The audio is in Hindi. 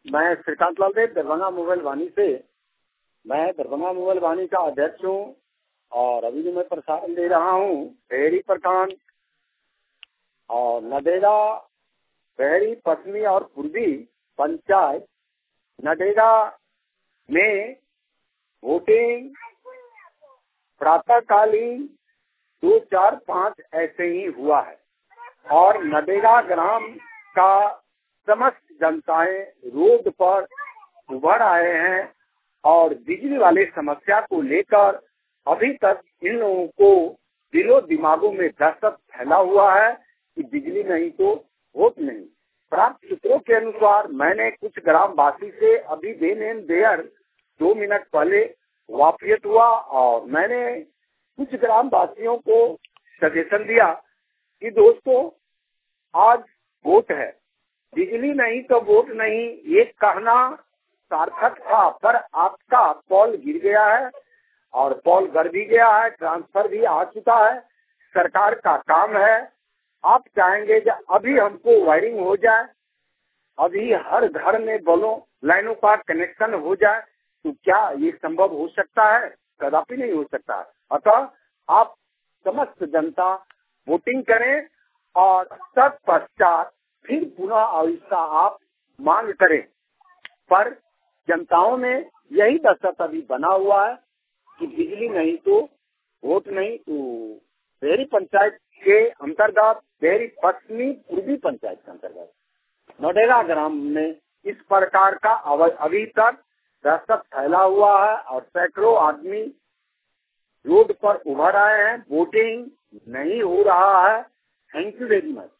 मैं श्रीकांत लाल देव दरभंगा मोबाइल वाणी से। मैं दरभंगा मोबाइल वाणी का अध्यक्ष हूँ और अभी जो मैं प्रसारण दे रहा हूँ शहरी प्रखंड और नडेगा शहरी पश्चिमी और पूर्वी पंचायत नडेगा में वोटिंग प्रातःकालीन 2, 4, 5 ऐसे ही हुआ है और नडेगा ग्राम का समस्त जनताएं रोड पर उभर आए हैं और बिजली वाले समस्या को लेकर अभी तक इन लोगों को दिलो दिमागों में दहशत फैला हुआ है कि बिजली नहीं तो वोट नहीं। प्राप्त सूत्रों के अनुसार मैंने कुछ ग्रामवासी से अभी देर 2 मिनट पहले वाकियत हुआ और मैंने कुछ ग्रामवासियों को सजेशन दिया कि दोस्तों आज वोट है, बिजली नहीं तो वोट नहीं, ये कहना सार्थक था, पर आपका पोल गिर गया है और पोल गिर भी गया है, ट्रांसफर भी आ चुका है, सरकार का काम है। आप चाहेंगे कि अभी हमको वायरिंग हो जाए, अभी हर घर में बलों लाइनों का कनेक्शन हो जाए, तो क्या ये संभव हो सकता है? कदापि नहीं हो सकता है। अतः आप समस्त जनता वोटिंग करें और तत्पश्चात फिर पुनः आविष्का आप मांग करें। पर जनताओं में यही दहशत अभी बना हुआ है कि बिजली नहीं तो वोट नहीं। तो शहरी पंचायत के अंतर्गत शहरी पश्चिमी पूर्वी पंचायत के अंतर्गत नडेगा ग्राम में इस प्रकार का अभी तक दहशत फैला हुआ है और सैकड़ों आदमी रोड पर उभर आए हैं। वोटिंग नहीं हो रहा है। Thank you very much.